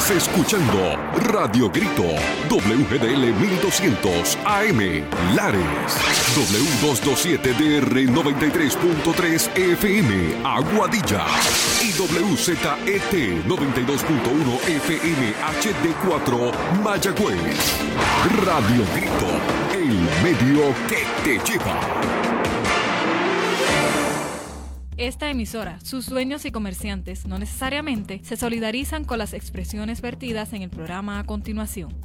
Estás escuchando Radio Grito, WGDL 1200 AM, Lares, W227DR 93.3 FM, Aguadilla, y WZET 92.1 FM HD4, Mayagüez. Radio Grito, el medio que te lleva. Esta emisora, sus dueños y comerciantes no necesariamente se solidarizan con las expresiones vertidas en el programa a continuación.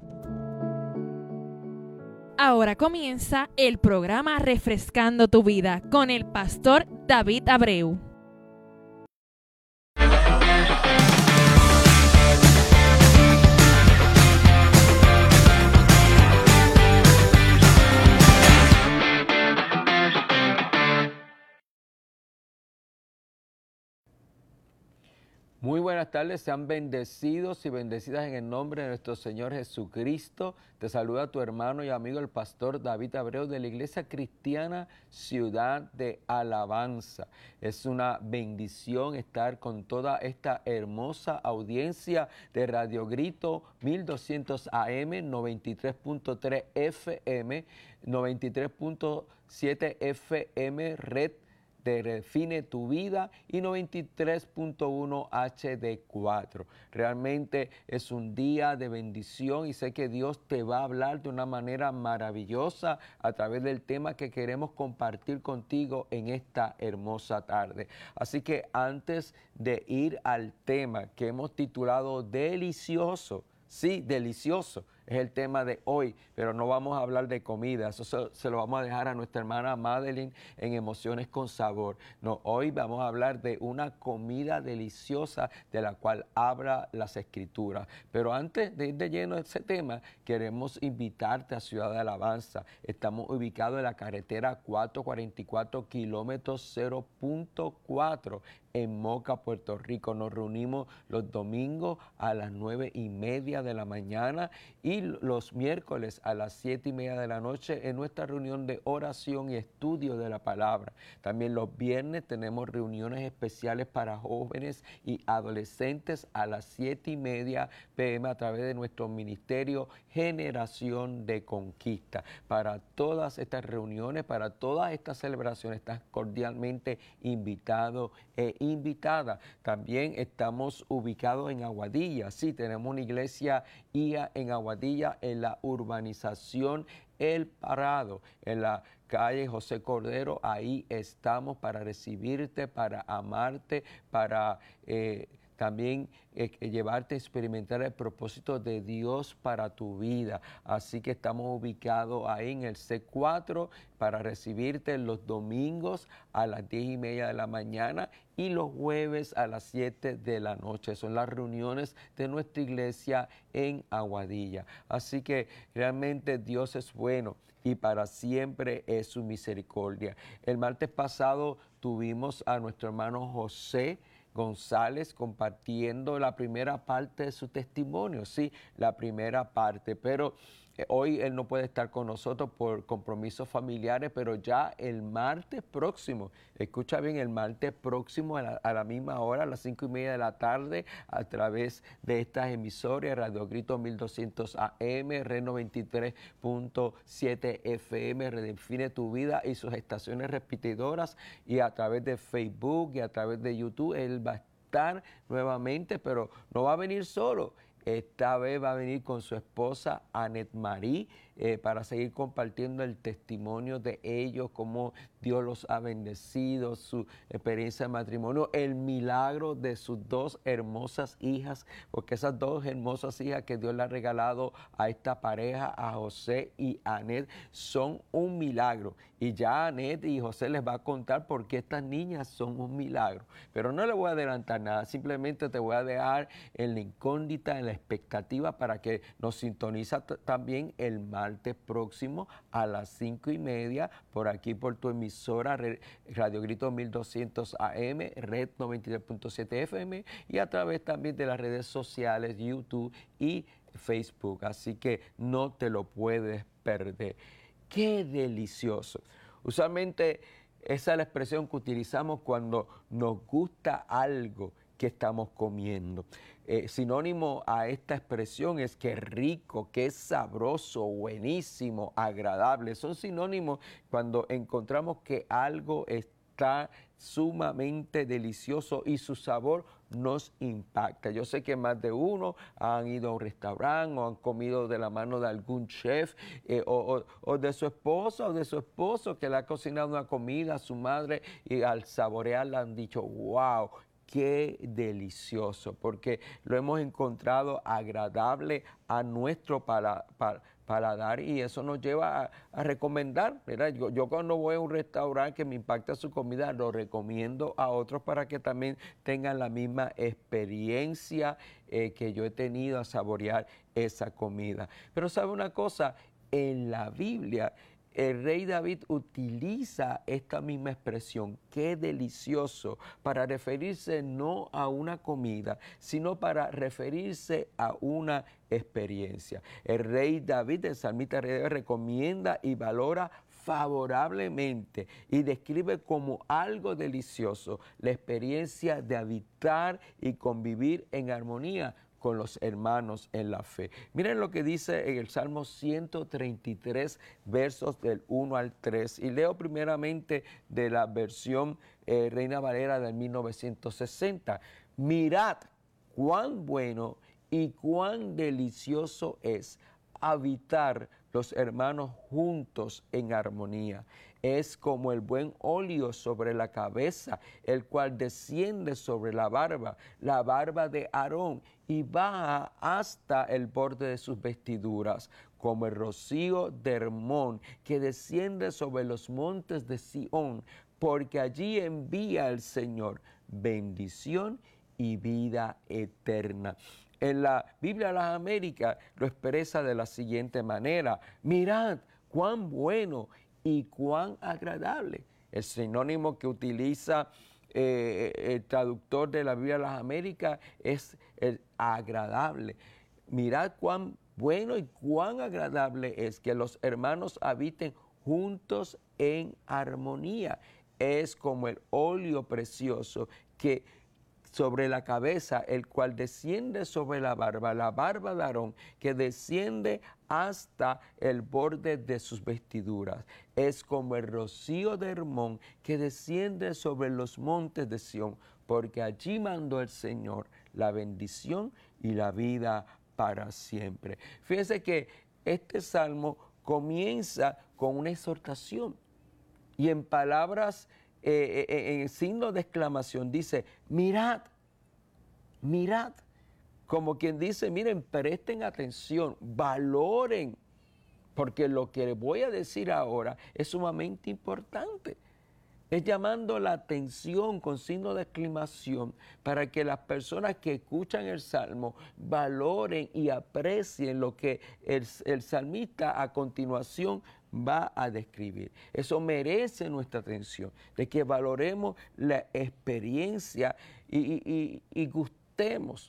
Ahora comienza el programa Refrescando tu Vida con el pastor David Abreu. Muy buenas tardes, sean bendecidos y bendecidas en el nombre de nuestro Señor Jesucristo. Te saluda tu hermano y amigo el pastor David Abreu de la Iglesia Cristiana Ciudad de Alabanza. Es una bendición estar con toda esta hermosa audiencia de Radio Grito 1200 AM, 93.3 FM, 93.7 FM, Red de Define tu Vida y 93.1 HD4. Realmente es un día de bendición y sé que Dios te va a hablar de una manera maravillosa a través del tema que queremos compartir contigo en esta hermosa tarde. Así que antes de ir al tema que hemos titulado Delicioso, sí, delicioso, es el tema de hoy, pero no vamos a hablar de comida, eso se lo vamos a dejar a nuestra hermana Madeline en Emociones con Sabor. No, hoy vamos a hablar de una comida deliciosa de la cual habla las Escrituras. Pero antes de ir de lleno a ese tema, queremos invitarte a Ciudad de Alabanza. Estamos ubicados en la carretera 444, kilómetros 0.4, en Moca, Puerto Rico. Nos reunimos los domingos a las 9:30 de la mañana y los miércoles a las 7:30 de la noche en nuestra reunión de oración y estudio de la palabra. También los viernes tenemos reuniones especiales para jóvenes y adolescentes a las 7:30 p.m. a través de nuestro ministerio Generación de Conquista. Para todas estas reuniones, para todas estas celebraciones, estás cordialmente invitado e invitada. También estamos ubicados en Aguadilla. Sí, tenemos una iglesia IA en Aguadilla, en la urbanización El Parado, en la calle José Cordero. Ahí estamos para recibirte, para amarte, para también llevarte a experimentar el propósito de Dios para tu vida. Así que estamos ubicados ahí en el C4 para recibirte los domingos a las 10:30 de la mañana y los jueves a las 7 de la noche. Son las reuniones de nuestra iglesia en Aguadilla. Así que realmente Dios es bueno y para siempre es su misericordia. El martes pasado tuvimos a nuestro hermano José González compartiendo la primera parte de su testimonio, sí, la primera parte, pero hoy él no puede estar con nosotros por compromisos familiares, pero ya el martes próximo, escucha bien, el martes próximo a la misma hora, a las 5:30 de la tarde, a través de estas emisoras, Radio Grito 1200 AM, Red 93.7 FM, Redefine tu Vida y sus estaciones repetidoras, y a través de Facebook y a través de YouTube, él va a estar nuevamente, pero no va a venir solo. Esta vez va a venir con su esposa Anet Marie para seguir compartiendo el testimonio de ellos, cómo Dios los ha bendecido, su experiencia de matrimonio, el milagro de sus dos hermosas hijas, porque esas dos hermosas hijas que Dios le ha regalado a esta pareja, a José y Anet, son un milagro. Y ya Anet y José les va a contar por qué estas niñas son un milagro. Pero no les voy a adelantar nada, simplemente te voy a dejar en la incógnita, en la expectativa, para que nos sintoniza también el martes próximo a las 5:30 por aquí por tu emisora Radio Grito 1200 AM, Red 93.7 FM y a través también de las redes sociales YouTube y Facebook. Así que no te lo puedes perder. ¡Qué delicioso! Usualmente esa es la expresión que utilizamos cuando nos gusta algo que estamos comiendo. Sinónimo a esta expresión es que es rico, que es sabroso, buenísimo, agradable. Son sinónimos cuando encontramos que algo está sumamente delicioso y su sabor nos impacta. Yo sé que más de uno han ido a un restaurante o han comido de la mano de algún chef o de su esposa o de su esposo que le ha cocinado una comida a su madre y al saborearla han dicho, wow, qué delicioso, porque lo hemos encontrado agradable a nuestro paladar y eso nos lleva a recomendar. Mira, yo cuando voy a un restaurante que me impacta su comida, lo recomiendo a otros para que también tengan la misma experiencia que yo he tenido a saborear esa comida. Pero ¿sabe una cosa? En la Biblia, el rey David utiliza esta misma expresión, qué delicioso, para referirse no a una comida, sino para referirse a una experiencia. El rey David, el salmista rey David, recomienda y valora favorablemente y describe como algo delicioso la experiencia de habitar y convivir en armonía con los hermanos en la fe. Miren lo que dice en el Salmo 133, versos del 1 al 3. Y leo primeramente de la versión Reina Valera del 1960. Mirad cuán bueno y cuán delicioso es habitar los hermanos juntos en armonía. Es como el buen óleo sobre la cabeza, el cual desciende sobre la barba de Aarón, y baja hasta el borde de sus vestiduras, como el rocío de Hermón, que desciende sobre los montes de Sión, porque allí envía el Señor bendición y vida eterna. En la Biblia de las Américas lo expresa de la siguiente manera: mirad cuán bueno y cuán agradable. El sinónimo que utiliza el traductor de la Biblia de las Américas es el agradable. Mirad cuán bueno y cuán agradable es que los hermanos habiten juntos en armonía. Es como el óleo precioso que sobre la cabeza, el cual desciende sobre la barba de Aarón, que desciende hasta el borde de sus vestiduras. Es como el rocío de Hermón, que desciende sobre los montes de Sión, porque allí mandó el Señor la bendición y la vida para siempre. Fíjense que este salmo comienza con una exhortación y en palabras en signo de exclamación dice, mirad, mirad, como quien dice, miren, presten atención, valoren, porque lo que voy a decir ahora es sumamente importante. Es llamando la atención con signo de exclamación para que las personas que escuchan el Salmo valoren y aprecien lo que el salmista a continuación va a describir. Eso merece nuestra atención, de que valoremos la experiencia y gustemos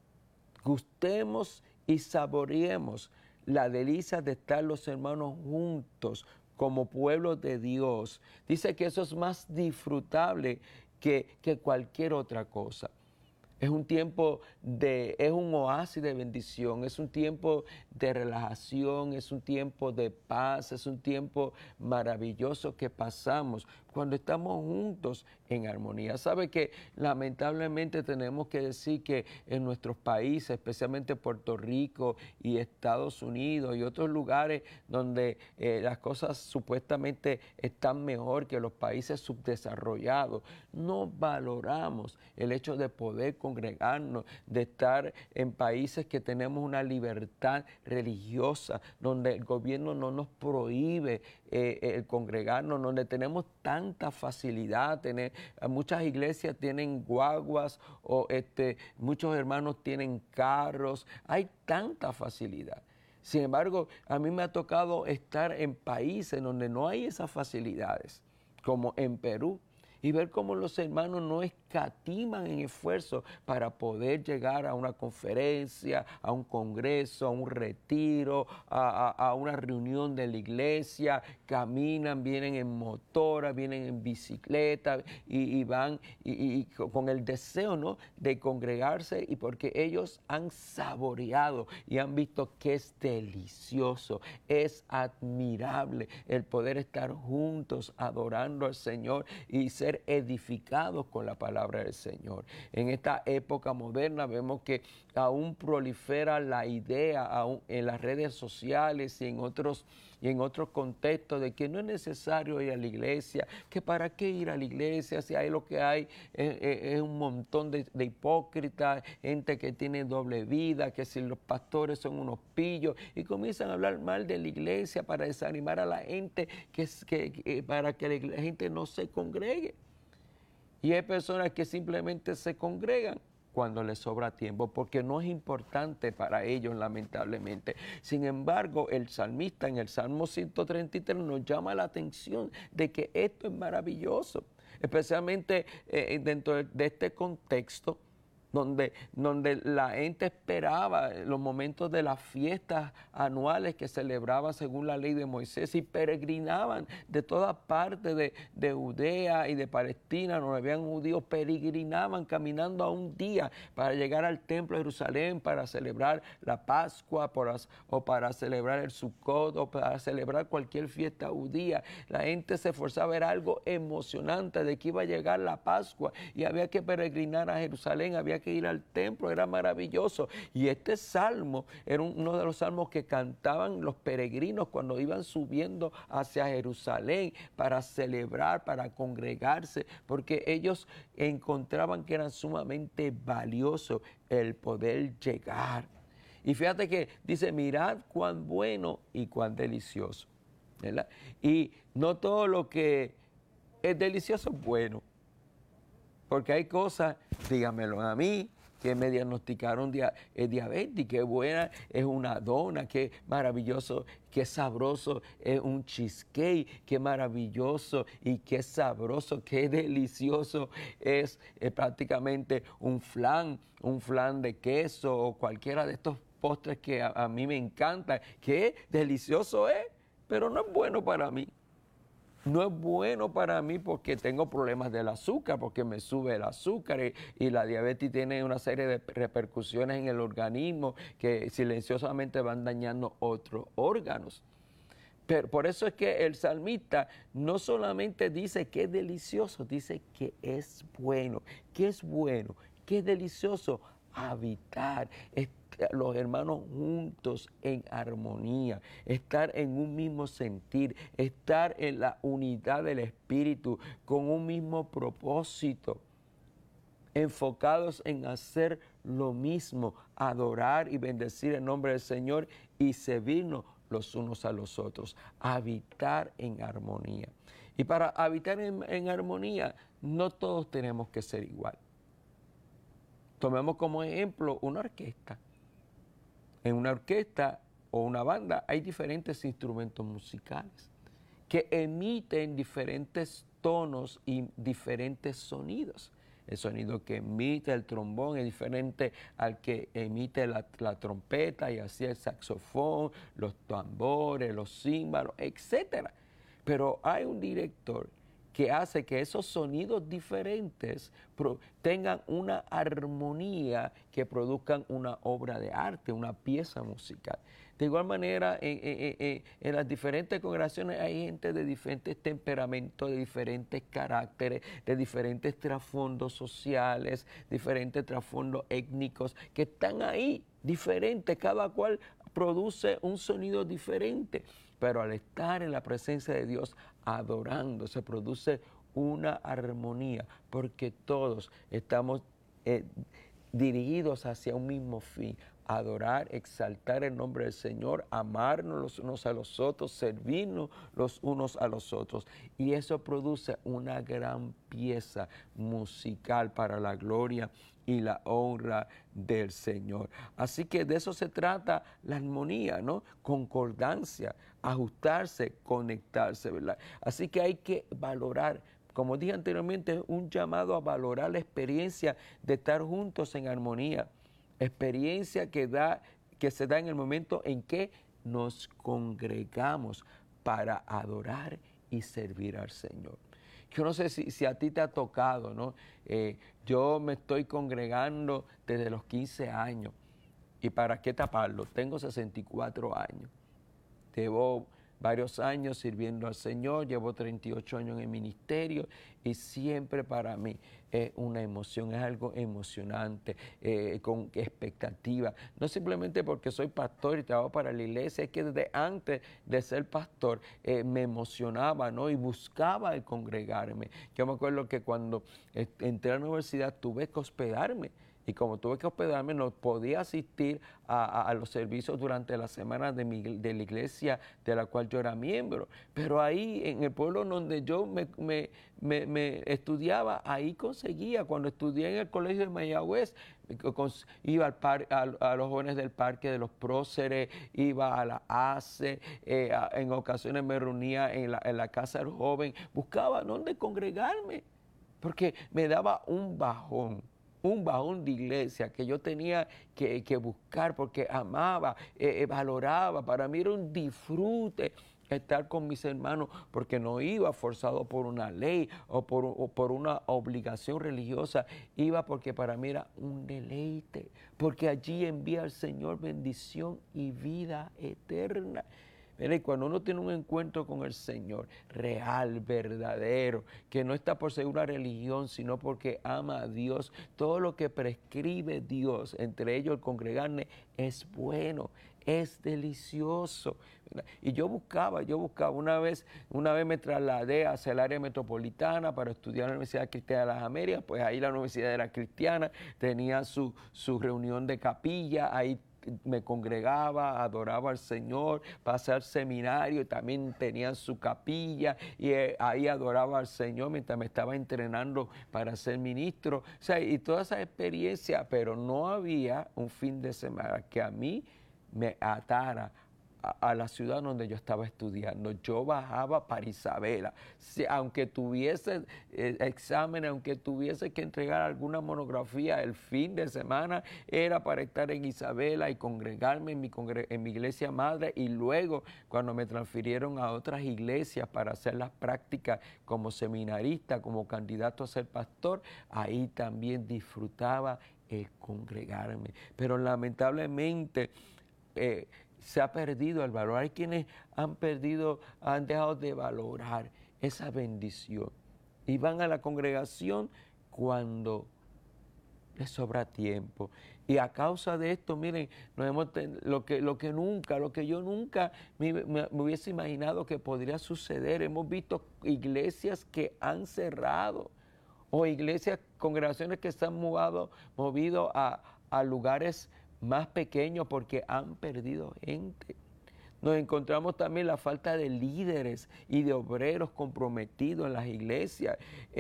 y saboreemos la delicia de estar los hermanos juntos como pueblo de Dios. Dice que eso es más disfrutable que cualquier otra cosa. Es un tiempo es un oasis de bendición, es un tiempo de relajación, es un tiempo de paz, es un tiempo maravilloso que pasamos cuando estamos juntos en armonía. Sabe que lamentablemente tenemos que decir que en nuestros países, especialmente Puerto Rico y Estados Unidos y otros lugares donde las cosas supuestamente están mejor que los países subdesarrollados, no valoramos el hecho de poder congregarnos, de estar en países que tenemos una libertad religiosa, donde el gobierno no nos prohíbe el congregarnos, donde tenemos tanta facilidad. Muchas iglesias tienen guaguas o muchos hermanos tienen carros, hay tanta facilidad. Sin embargo, a mí me ha tocado estar en países donde no hay esas facilidades, como en Perú, y ver cómo los hermanos no escatiman en esfuerzo para poder llegar a una conferencia, a un congreso, a un retiro, a una reunión de la iglesia, caminan, vienen en motora, vienen en bicicleta y van y con el deseo, ¿no?, de congregarse, y porque ellos han saboreado y han visto que es delicioso, es admirable el poder estar juntos adorando al Señor y ser edificados con la palabra del Señor. En esta época moderna vemos que aún prolifera la idea aún en las redes sociales y en otros contextos de que no es necesario ir a la iglesia, que para qué ir a la iglesia si hay lo que hay es un montón de hipócritas, gente que tiene doble vida, que si los pastores son unos pillos, y comienzan a hablar mal de la iglesia para desanimar a la gente, para que la gente no se congregue. Y hay personas que simplemente se congregan cuando les sobra tiempo, porque no es importante para ellos, lamentablemente. Sin embargo, el salmista en el Salmo 133 nos llama la atención de que esto es maravilloso, especialmente dentro de este contexto donde la gente esperaba los momentos de las fiestas anuales que celebraban según la ley de Moisés, y peregrinaban de todas partes de Judea y de Palestina, donde habían judíos, peregrinaban caminando a un día para llegar al templo de Jerusalén para celebrar la Pascua o para celebrar el Sukkot o para celebrar cualquier fiesta judía. La gente se esforzaba a ver algo emocionante de que iba a llegar la Pascua y había que peregrinar a Jerusalén, había que ir al templo, era maravilloso. Y este salmo era uno de los salmos que cantaban los peregrinos cuando iban subiendo hacia Jerusalén para celebrar, para congregarse, porque ellos encontraban que era sumamente valioso el poder llegar. Y fíjate que dice, mirad cuán bueno y cuán delicioso, ¿verdad? Y no todo lo que es delicioso es bueno, porque hay cosas, dígamelo a mí, que me diagnosticaron diabetes, qué buena es una dona, qué maravilloso, qué sabroso es un cheesecake, qué maravilloso y qué sabroso, qué delicioso es prácticamente un flan de queso o cualquiera de estos postres que a mí me encantan. Qué delicioso es, pero no es bueno para mí. No es bueno para mí porque tengo problemas del azúcar, porque me sube el azúcar y la diabetes tiene una serie de repercusiones en el organismo que silenciosamente van dañando otros órganos. Pero por eso es que el salmista no solamente dice que es delicioso, dice que es bueno. ¿Qué es bueno? ¿Qué es delicioso? Habitar, los hermanos juntos en armonía, estar en un mismo sentir, estar en la unidad del Espíritu, con un mismo propósito, enfocados en hacer lo mismo, adorar y bendecir el nombre del Señor y servirnos los unos a los otros, habitar en armonía. Y para habitar en armonía, no todos tenemos que ser igual. Tomemos como ejemplo una orquesta. En una orquesta o una banda hay diferentes instrumentos musicales que emiten diferentes tonos y diferentes sonidos. El sonido que emite el trombón es diferente al que emite la trompeta, y así el saxofón, los tambores, los címbalos, etc. Pero hay un director que hace que esos sonidos diferentes tengan una armonía que produzcan una obra de arte, una pieza musical. De igual manera, en las diferentes congregaciones hay gente de diferentes temperamentos, de diferentes caracteres, de diferentes trasfondos sociales, diferentes trasfondos étnicos, que están ahí, diferentes, cada cual produce un sonido diferente. Pero al estar en la presencia de Dios adorando, se produce una armonía, porque todos estamos dirigidos hacia un mismo fin: adorar, exaltar el nombre del Señor, amarnos los unos a los otros, servirnos los unos a los otros. Y eso produce una gran pieza musical para la gloria y la honra del Señor. Así que de eso se trata la armonía, ¿no? Concordancia, ajustarse, conectarse, ¿verdad? Así que hay que valorar como dije anteriormente, es un llamado a valorar la experiencia de estar juntos en armonía. Experiencia que se da en el momento en que nos congregamos para adorar y servir al Señor. Yo no sé si a ti te ha tocado, ¿no? Yo me estoy congregando desde los 15 años. ¿Y para qué taparlo? Tengo 64 años. Llevo varios años sirviendo al Señor, llevo 38 años en el ministerio y siempre para mí es una emoción, es algo emocionante, con expectativa. No simplemente porque soy pastor y trabajo para la iglesia, es que desde antes de ser pastor me emocionaba, ¿no? Y buscaba el congregarme. Yo me acuerdo que cuando entré a la universidad tuve que hospedarme. Y como tuve que hospedarme, no podía asistir a los servicios durante la semana de la iglesia de la cual yo era miembro. Pero ahí, en el pueblo donde yo me estudiaba, ahí conseguía. Cuando estudié en el colegio de Mayagüez, iba a los jóvenes del Parque de los Próceres, iba a la ACE, en ocasiones me reunía en la Casa del Joven, buscaba dónde congregarme, porque me daba un bajón de iglesia que yo tenía que buscar porque amaba, valoraba. Para mí era un disfrute estar con mis hermanos porque no iba forzado por una ley o por una obligación religiosa, iba porque para mí era un deleite, porque allí envía al Señor bendición y vida eterna. Y cuando uno tiene un encuentro con el Señor real, verdadero, que no está por ser una religión, sino porque ama a Dios, todo lo que prescribe Dios, entre ellos el congregarme, es bueno, es delicioso. Y yo buscaba, una vez me trasladé hacia el área metropolitana para estudiar en la Universidad Cristiana de las Américas, pues ahí la universidad era cristiana, tenía su reunión de capilla, ahí me congregaba, adoraba al Señor, pasé al seminario y también tenían su capilla y ahí adoraba al Señor mientras me estaba entrenando para ser ministro. O sea, y toda esa experiencia, pero no había un fin de semana que a mí me atara a la ciudad donde yo estaba estudiando. Yo bajaba para Isabela. Aunque tuviese exámenes, aunque tuviese que entregar alguna monografía, el fin de semana era para estar en Isabela y congregarme en mi iglesia madre, y luego cuando me transfirieron a otras iglesias para hacer las prácticas como seminarista, como candidato a ser pastor, ahí también disfrutaba el congregarme. Pero lamentablemente se ha perdido el valor. Hay quienes han dejado de valorar esa bendición y van a la congregación cuando les sobra tiempo. Y a causa de esto, miren, lo que yo nunca me hubiese imaginado que podría suceder. Hemos visto iglesias que han cerrado, o iglesias, congregaciones que se han movido a lugares más pequeños porque han perdido gente. Nos encontramos también la falta de líderes y de obreros comprometidos en las iglesias.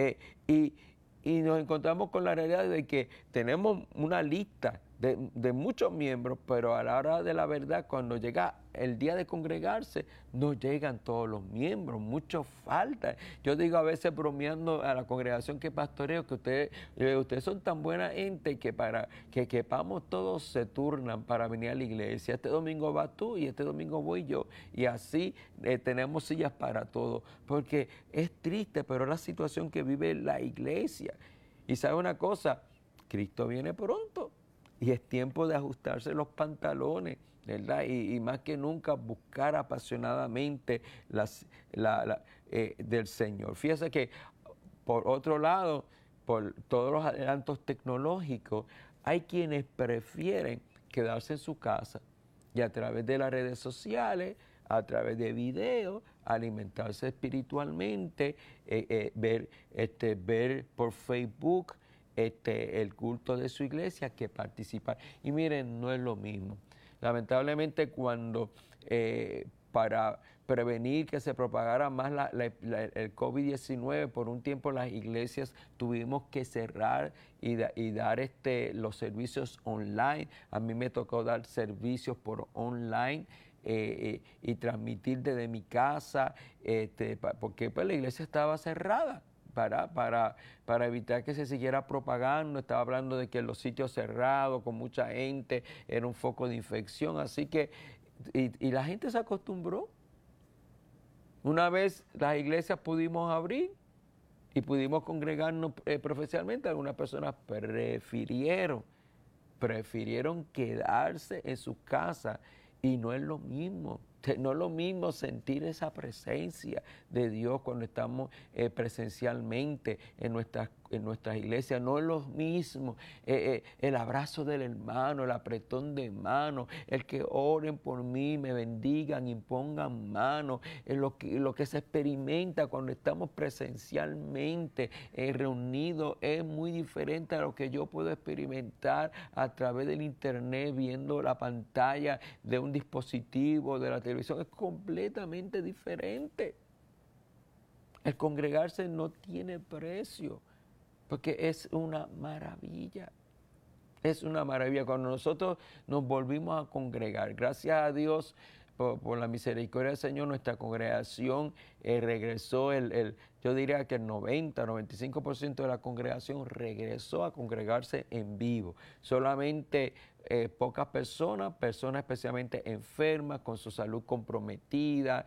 Y nos encontramos con la realidad de que tenemos una lista de muchos miembros, pero a la hora de la verdad, cuando llega el día de congregarse, no llegan todos los miembros, mucho falta. Yo digo a veces bromeando a la congregación que pastoreo, que ustedes son tan buena gente que para que quepamos todos se turnan para venir a la iglesia. Este domingo vas tú y este domingo voy yo. Y así tenemos sillas para todos, porque es triste, pero es la situación que vive la iglesia. Y ¿sabe una cosa? Cristo viene pronto. Y es tiempo de ajustarse los pantalones, ¿verdad? Y más que nunca buscar apasionadamente del Señor. Fíjese que, por otro lado, por todos los adelantos tecnológicos, hay quienes prefieren quedarse en su casa y a través de las redes sociales, a través de videos, alimentarse espiritualmente, ver por Facebook el culto de su iglesia, que participar. Y miren, no es lo mismo. Lamentablemente, cuando para prevenir que se propagara más el COVID-19, por un tiempo las iglesias tuvimos que cerrar y dar los servicios online. A mí me tocó dar servicios por online y transmitir desde mi casa, porque pues, la iglesia estaba cerrada. para evitar que se siguiera propagando. Estaba hablando de que los sitios cerrados, con mucha gente, era un foco de infección. Así que, y la gente se acostumbró. Una vez las iglesias pudimos abrir y pudimos congregarnos profesionalmente, algunas personas prefirieron quedarse en sus casas, y no es lo mismo. No es lo mismo sentir esa presencia de Dios cuando estamos presencialmente en nuestras iglesias. No es lo mismo el abrazo del hermano, el apretón de mano, el que oren por mí, me bendigan, impongan manos, lo que se experimenta cuando estamos presencialmente reunidos es muy diferente a lo que yo puedo experimentar a través del internet, viendo la pantalla de un dispositivo, de la televisión. Es completamente diferente. El congregarse no tiene precio, porque es una maravilla. Es una maravilla. Cuando nosotros nos volvimos a congregar, gracias a Dios, por la misericordia del Señor, nuestra congregación regresó, yo diría que el 95% de la congregación regresó a congregarse en vivo. Solamente pocas personas especialmente enfermas, con su salud comprometida,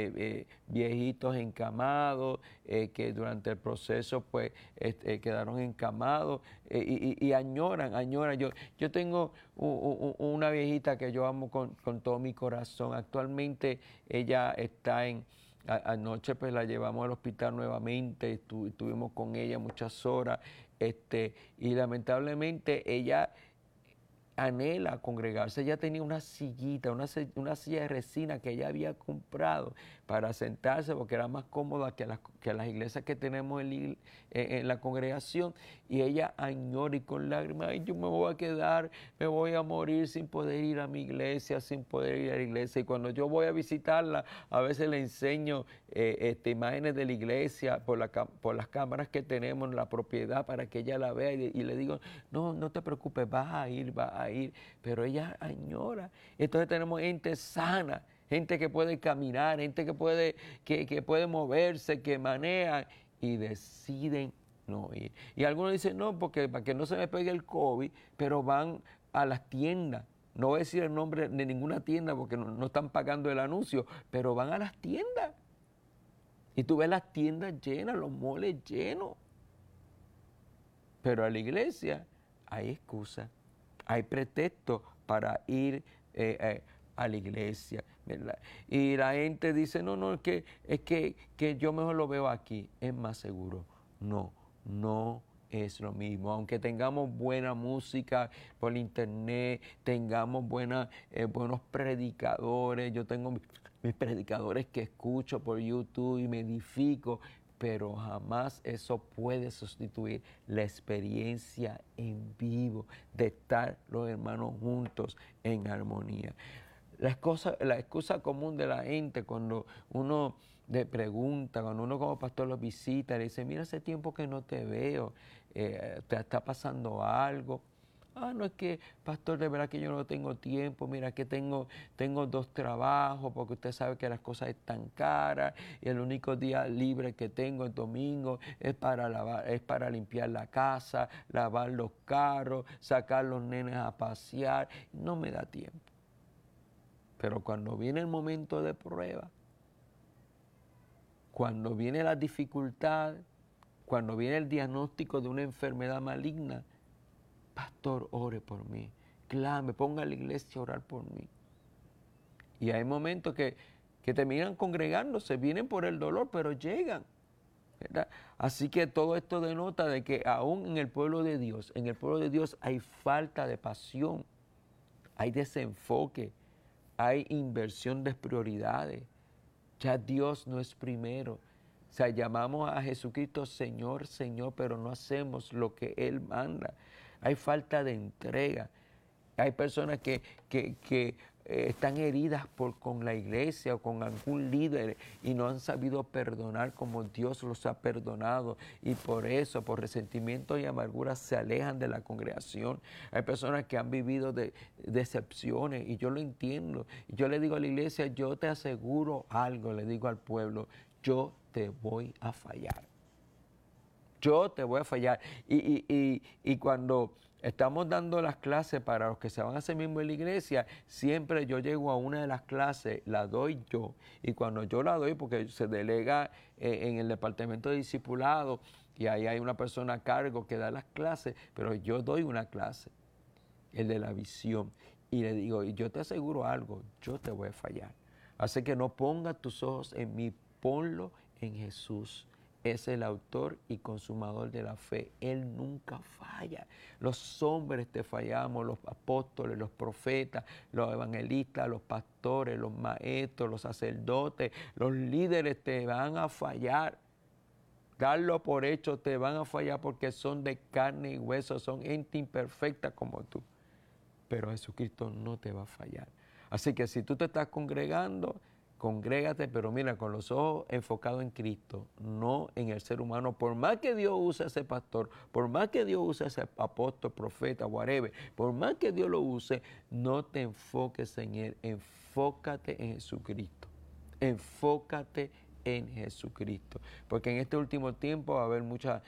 viejitos encamados, que durante el proceso pues quedaron encamados y añoran. Yo tengo una viejita que yo amo con todo mi corazón. Actualmente ella está anoche pues la llevamos al hospital nuevamente, estuvimos con ella muchas horas, y lamentablemente ella anhela congregarse. Ella tenía una sillita, una silla de resina que ella había comprado para sentarse porque era más cómoda que las iglesias que tenemos en la congregación, y ella añora y con lágrimas: ay, yo me voy a quedar, me voy a morir sin poder ir a mi iglesia, sin poder ir a la iglesia. Y cuando yo voy a visitarla, a veces le enseño imágenes de la iglesia por las cámaras que tenemos en la propiedad para que ella la vea, y le digo: no te preocupes, vas a ir, pero ella añora. Entonces tenemos gente sana, gente que puede caminar, gente que puede moverse, que maneja, y deciden no ir. Y algunos dicen: no, porque para que no se me pegue el COVID, pero van a las tiendas. No voy a decir el nombre de ninguna tienda porque no están pagando el anuncio, pero van a las tiendas. Y tú ves las tiendas llenas, los moles llenos. Pero a la iglesia hay excusa, hay pretexto para ir a la iglesia, ¿verdad? Y la gente dice: no, es que yo mejor lo veo aquí, es más seguro. No es lo mismo. Aunque tengamos buena música por internet, tengamos buenos predicadores, yo tengo mis predicadores que escucho por YouTube y me edifico, pero jamás eso puede sustituir la experiencia en vivo de estar los hermanos juntos en armonía. La excusa común de la gente cuando uno le pregunta, cuando uno como pastor los visita, le dice: mira, hace tiempo que no te veo, ¿te está pasando algo? No, es que, pastor, de verdad que yo no tengo tiempo, mira que tengo 2 trabajos, porque usted sabe que las cosas están caras, y el único día libre que tengo el domingo es para limpiar la casa, lavar los carros, sacar los nenes a pasear, no me da tiempo. Pero cuando viene el momento de prueba, cuando viene la dificultad, cuando viene el diagnóstico de una enfermedad maligna: pastor, ore por mí, clame, ponga a la iglesia a orar por mí. Y hay momentos que terminan congregándose, vienen por el dolor, pero llegan, ¿verdad? Así que todo esto denota de que aún en el pueblo de Dios hay falta de pasión, hay desenfoque, hay inversión de prioridades. Ya Dios no es primero. O sea, llamamos a Jesucristo Señor, Señor, pero no hacemos lo que Él manda. Hay falta de entrega. Hay personas que están heridas con la iglesia o con algún líder y no han sabido perdonar como Dios los ha perdonado, y por eso, por resentimiento y amargura, se alejan de la congregación. Hay personas que han vivido de decepciones, y yo lo entiendo. Y yo le digo a la iglesia: yo te aseguro algo, le digo al pueblo: yo te voy a fallar. yo te voy a fallar. Y cuando estamos dando las clases para los que se van a hacer mismo en la iglesia, siempre yo llego a una de las clases, la doy yo. Y cuando yo la doy, porque se delega en el departamento de discipulado, y ahí hay una persona a cargo que da las clases, pero yo doy una clase, el de la visión. Y le digo, y yo te aseguro algo, yo te voy a fallar. Así que no pongas tus ojos en mí, ponlo en Jesús. Es el autor y consumador de la fe. Él nunca falla. Los hombres te fallamos, los apóstoles, los profetas, los evangelistas, los pastores, los maestros, los sacerdotes, los líderes te van a fallar. Darlo por hecho, te van a fallar porque son de carne y hueso, son gente imperfecta como tú. Pero Jesucristo no te va a fallar. Así que si tú te estás congregando, congrégate, pero mira, con los ojos enfocados en Cristo, no en el ser humano. Por más que Dios use a ese pastor, por más que Dios use a ese apóstol, profeta, whatever, por más que Dios lo use, no te enfoques en él, enfócate en Jesucristo. Enfócate en Jesucristo. Porque en este último tiempo va a haber mucha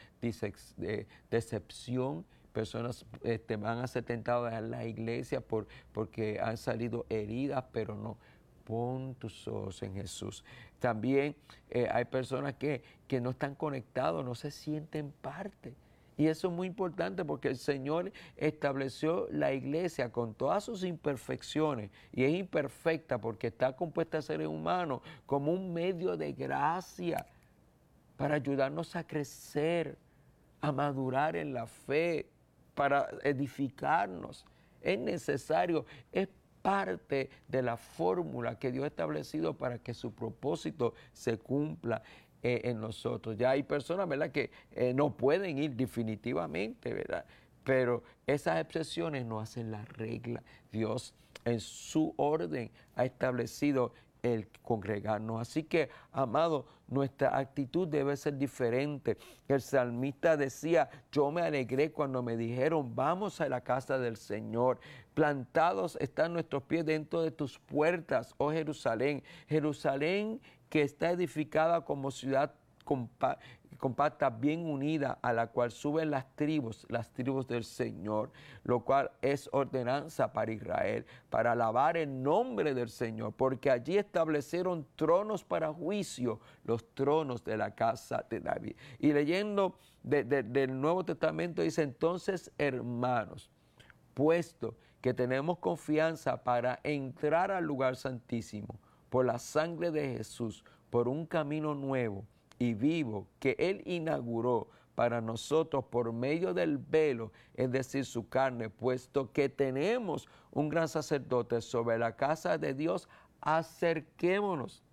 decepción. Personas van a ser tentadas a dejar la iglesia porque han salido heridas, pero no. Pon tus ojos en Jesús. También hay personas que no están conectados, no se sienten parte. Y eso es muy importante porque el Señor estableció la iglesia con todas sus imperfecciones, y es imperfecta porque está compuesta de seres humanos, como un medio de gracia para ayudarnos a crecer, a madurar en la fe, para edificarnos. Es necesario, es parte de la fórmula que Dios ha establecido para que su propósito se cumpla en nosotros. Ya hay personas, ¿verdad?, que no pueden ir definitivamente, ¿verdad? Pero esas excepciones no hacen la regla. Dios en su orden ha establecido el congregarnos. Así que, amado, nuestra actitud debe ser diferente. El salmista decía, yo me alegré cuando me dijeron, vamos a la casa del Señor. Plantados están nuestros pies dentro de tus puertas, oh Jerusalén. Jerusalén que está edificada como ciudad compacta, bien unida, a la cual suben las tribus del Señor, lo cual es ordenanza para Israel, para alabar el nombre del Señor, porque allí establecieron tronos para juicio, los tronos de la casa de David. Y leyendo del Nuevo Testamento dice, entonces, hermanos, puesto que tenemos confianza para entrar al lugar santísimo por la sangre de Jesús, por un camino nuevo y vivo que Él inauguró para nosotros por medio del velo, es decir, su carne, puesto que tenemos un gran sacerdote sobre la casa de Dios, acerquémonos.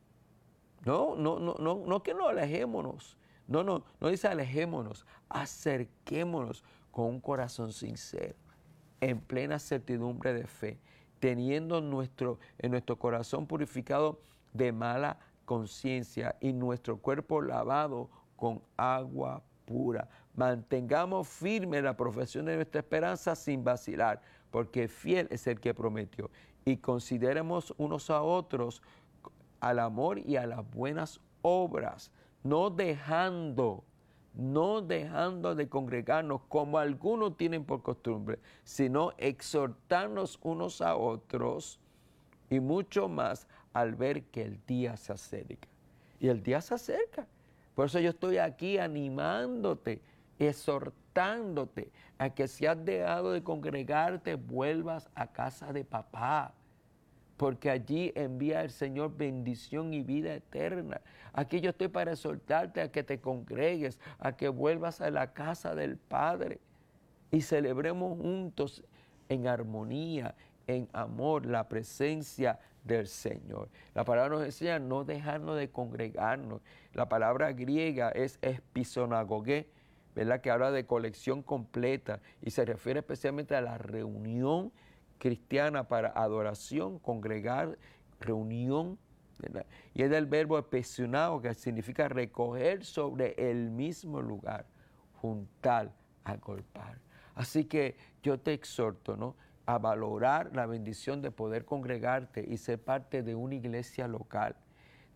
No que no alejémonos. No dice alejémonos, acerquémonos con un corazón sincero, en plena certidumbre de fe, teniendo en nuestro corazón purificado de mala conciencia y nuestro cuerpo lavado con agua pura. Mantengamos firme la profesión de nuestra esperanza sin vacilar, porque fiel es el que prometió. Y consideremos unos a otros al amor y a las buenas obras, no dejando de congregarnos como algunos tienen por costumbre, sino exhortarnos unos a otros, y mucho más al ver que el día se acerca. Y el día se acerca. Por eso yo estoy aquí animándote, exhortándote a que si has dejado de congregarte, vuelvas a casa de papá. Porque allí envía el Señor bendición y vida eterna. Aquí yo estoy para exhortarte a que te congregues, a que vuelvas a la casa del Padre y celebremos juntos en armonía, en amor, la presencia del Señor. La palabra nos enseña no dejarnos de congregarnos. La palabra griega es episonagogé, ¿verdad?, que habla de colección completa y se refiere especialmente a la reunión cristiana para adoración, congregar, reunión, ¿verdad? Y es del verbo epesionao, que significa recoger sobre el mismo lugar, juntar, agolpar. Así que yo te exhorto, ¿no?, a valorar la bendición de poder congregarte y ser parte de una iglesia local.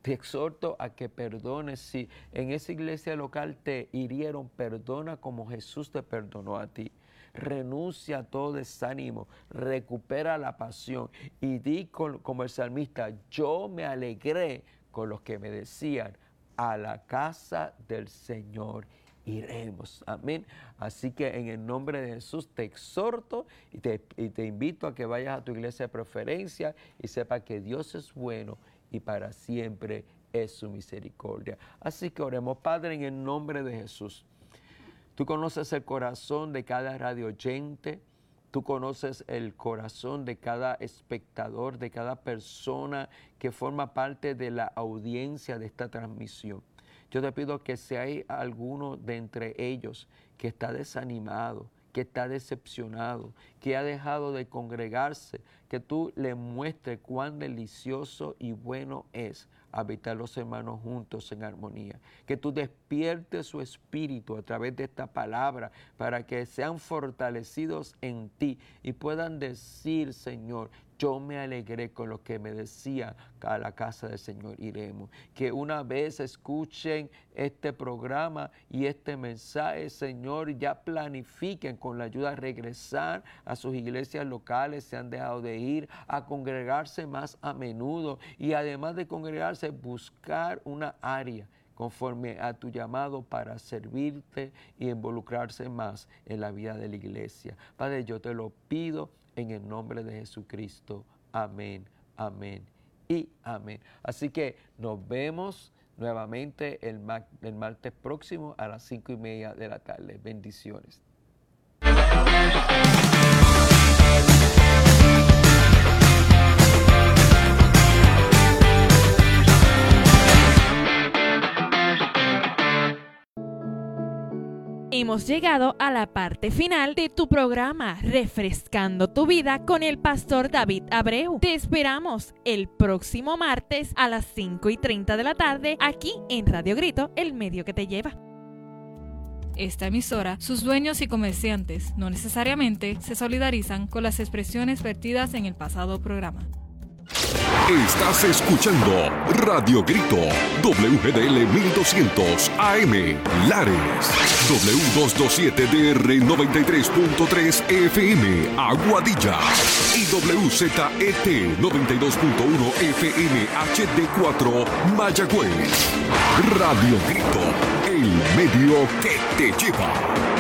te exhorto a que perdones. Si en esa iglesia local te hirieron, perdona como Jesús te perdonó a ti. Renuncia a todo desánimo, recupera la pasión y di como el salmista: yo me alegré con los que me decían, a la casa del Señor iremos. Amén. Así que en el nombre de Jesús te exhorto y te invito a que vayas a tu iglesia de preferencia y sepa que Dios es bueno y para siempre es su misericordia. Así que oremos. Padre, en el nombre de Jesús, tú conoces el corazón de cada radio oyente, tú conoces el corazón de cada espectador, de cada persona que forma parte de la audiencia de esta transmisión. Yo te pido que si hay alguno de entre ellos que está desanimado, que está decepcionado, que ha dejado de congregarse, que tú le muestres cuán delicioso y bueno es habitar los hermanos juntos en armonía. Que tú despiertes su espíritu a través de esta palabra para que sean fortalecidos en ti y puedan decir: Señor, yo me alegré con lo que me decía, a la casa del Señor iremos. Que una vez escuchen este programa y este mensaje, Señor, ya planifiquen con la ayuda de regresar a sus iglesias locales, se han dejado de ir, a congregarse más a menudo y además de congregarse, buscar una área conforme a tu llamado para servirte y involucrarse más en la vida de la iglesia. Padre, yo te lo pido en el nombre de Jesucristo. Amén, amén y amén. Así que nos vemos nuevamente el martes próximo a las 5:30 de la tarde. Bendiciones. Hemos llegado a la parte final de tu programa Refrescando tu Vida con el pastor David Abreu. Te esperamos el próximo martes a las 5:30 de la tarde aquí en Radio Grito, el medio que te lleva. Esta emisora, sus dueños y comerciantes no necesariamente se solidarizan con las expresiones vertidas en el pasado programa. Estás escuchando Radio Grito, WGDL 1200 AM, Lares, W227DR 93.3 FM, Aguadilla, y WZET 92.1 FM HD4, Mayagüez. Radio Grito, el medio que te lleva.